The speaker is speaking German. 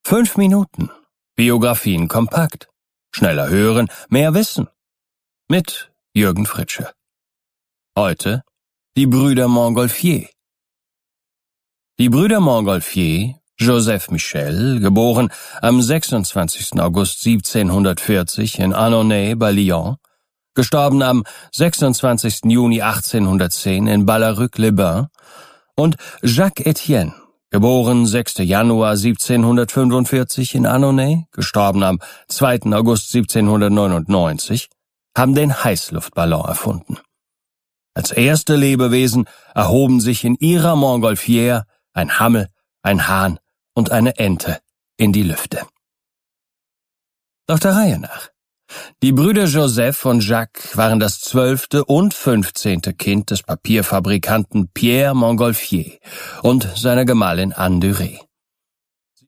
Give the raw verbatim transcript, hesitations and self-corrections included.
Fünf Minuten. Biografien kompakt. Schneller hören, mehr wissen. Mit Jürgen Fritsche. Heute die Brüder Montgolfier. Die Brüder Montgolfier, Joseph Michel, geboren am sechsundzwanzigsten August siebzehnhundertvierzig in Annonay bei Lyon, gestorben am sechsundzwanzigsten Juni achtzehnhundertzehn in Ballaruc-les-Bains, und Jacques Etienne, geboren sechsten Januar siebzehnhundertfünfundvierzig in Annonay, gestorben am zweiten August siebzehnhundertneunundneunzig, haben den Heißluftballon erfunden. Als erste Lebewesen erhoben sich in ihrer Montgolfière ein Hammel, ein Hahn und eine Ente in die Lüfte. Doch der Reihe nach. Die Brüder Joseph und Jacques waren das zwölfte und fünfzehnte Kind des Papierfabrikanten Pierre Montgolfier und seiner Gemahlin Anne Duré.